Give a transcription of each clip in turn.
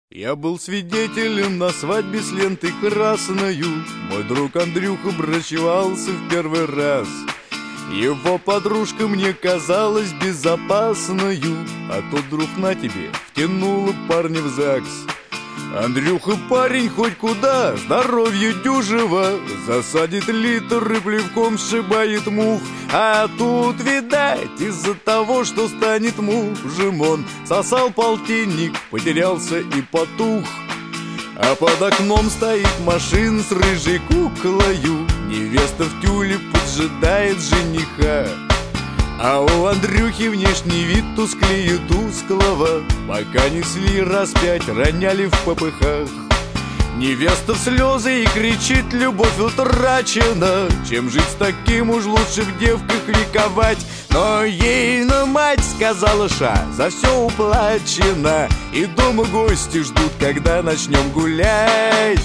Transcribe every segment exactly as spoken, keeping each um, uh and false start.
Я был свидетелем на свадьбе с лентой красною. Мой друг Андрюха брачевался в первый раз. Его подружка мне казалась безопасною, а тот друг на тебе втянула парня в ЗАГС. Андрюха парень хоть куда, здоровье дюжево, засадит литр и плевком сшибает мух. А тут, видать, из-за того, что станет мужем, он сосал полтинник, потерялся и потух. А под окном стоит машина с рыжей куклою, невеста в тюле поджидает жениха. А у Андрюхи внешний вид тусклее тусклого, пока несли раз пять, роняли в попыхах. Невеста в слезы и кричит: любовь утрачена, чем жить с таким уж лучше в девках вековать. Но ей на мать сказала: ша, за все уплачено, и дома гости ждут, когда начнем гулять.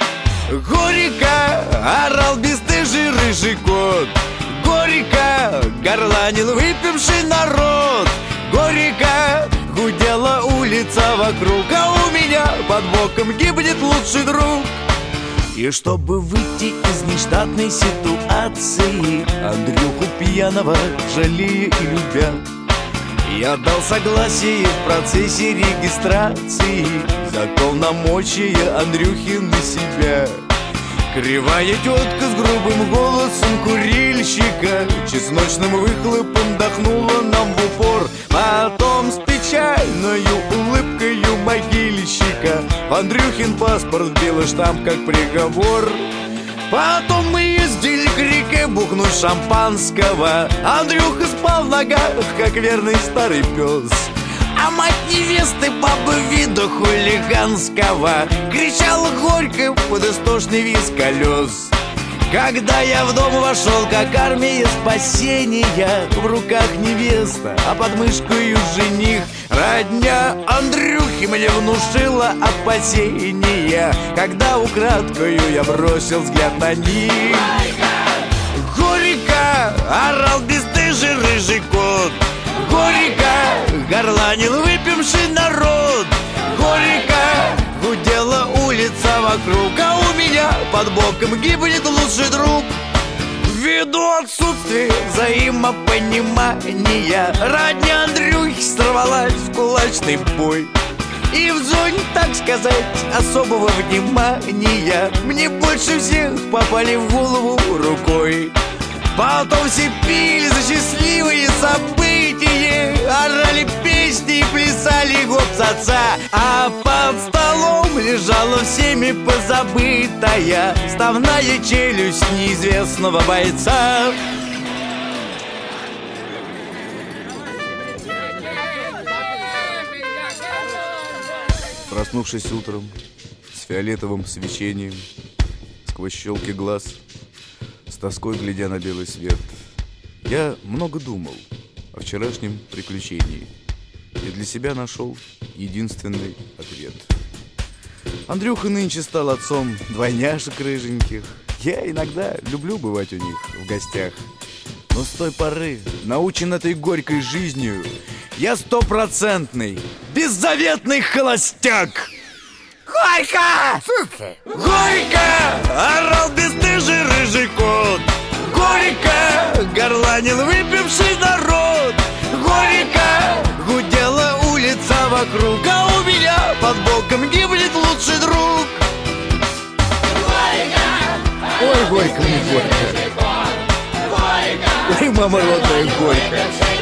Горько орал бесстыжий рыжий кот, горько горланил выпивший народ, горько гудела улица вокруг, а у меня под боком гибнет лучший друг. И чтобы выйти из нештатной ситуации, Андрюху пьяного жалея и любя, я дал согласие в процессе регистрации за полномочия Андрюхи на себя. Кривая тетка с грубым голосом курильщика чесночным выхлопом дохнула нам в упор. Потом с печальною улыбкою могильщика в Андрюхин паспорт вбила штамп как приговор. Потом мы ездили к реке бухнуть шампанского. Андрюха спал в ногах, как верный старый пес. А мать невесты, бабы вида хулиганского, кричала горько под истошный визг колес. Когда я в дом вошел, как армия спасения, в руках невеста, а под мышкою жених, родня Андрюхи мне внушила опасения, когда украдкою я бросил взгляд на них. Горько орал бесстыжий рыжий кот, горько горланил выпивший народ, горько гудела улица вокруг, а у меня под боком гибнет лучший друг. Ввиду отсутствия взаимопонимания, родня Андрюхи сорвалась в кулачный бой. И в зоне, так сказать, особого внимания мне больше всех попали в голову рукой. Потом все пили за счастливые события, орали песни и плясали гоп-ца-ца. А под столом лежала всеми позабытая вставная челюсть неизвестного бойца. Проснувшись утром с фиолетовым свечением сквозь щелки глаз, с тоской глядя на белый свет, я много думал о вчерашнем приключении и для себя нашел единственный ответ. Андрюха нынче стал отцом двойняшек рыженьких. Я иногда люблю бывать у них в гостях, но с той поры, научен этой горькой жизнью, я стопроцентный, беззаветный холостяк. Горько! Сука! Горько орал бесстыжий рыжий кот, горько горланил выпивший народ, горько гудела улица вокруг, а у меня под боком гибнет лучший друг. Горько! Ой, горько мне горько, ой, мама родная, горько.